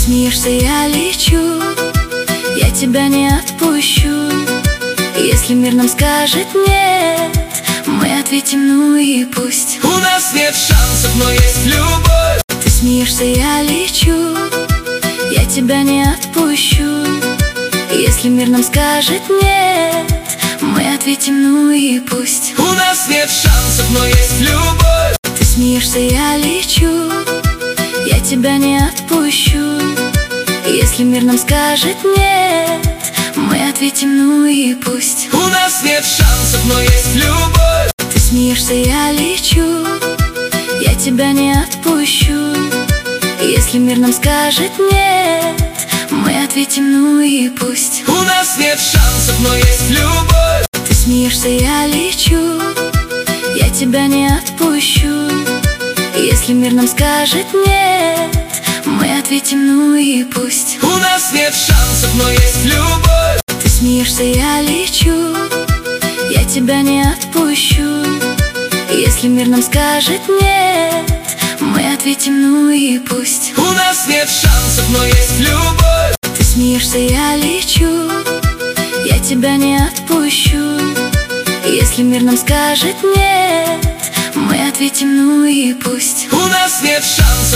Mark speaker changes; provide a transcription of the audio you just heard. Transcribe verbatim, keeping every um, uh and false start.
Speaker 1: смеешься, я лечу, я тебя не отпущу. Если мир нам скажет нет, мы ответим ну и пусть.
Speaker 2: У нас нет шансов, но есть любовь.
Speaker 1: Ты смеешься, я лечу, я тебя не отпущу. Если мир нам скажет нет, мы ответим ну и пусть.
Speaker 2: У нас нет шансов, но есть любовь.
Speaker 1: Ты смеешься, я лечу, я тебя не отпущу. Если мир нам скажет нет, мы ответим ну и пусть.
Speaker 2: У нас нет шансов, но есть любовь.
Speaker 1: Ты смеешься, я лечу, я тебя не отпущу. Если мир нам скажет нет, мы ответим ну и пусть.
Speaker 2: У нас нет шансов, но есть любовь.
Speaker 1: Ты смеешься, я лечу, я тебя не отпущу. Если мир нам скажет нет, мы ответим ну и пусть.
Speaker 2: У нас нет шансов, но есть любовь.
Speaker 1: Ты смеешься, я лечу, я тебя не отпущу. Если мир нам скажет нет, мы ответим ну и пусть.
Speaker 2: У нас нет шансов, но есть любовь.
Speaker 1: Ты смеешься, я лечу, я тебя не отпущу. Если мир нам скажет нет, мы ответим ну и пусть.
Speaker 2: У нас нет шансов.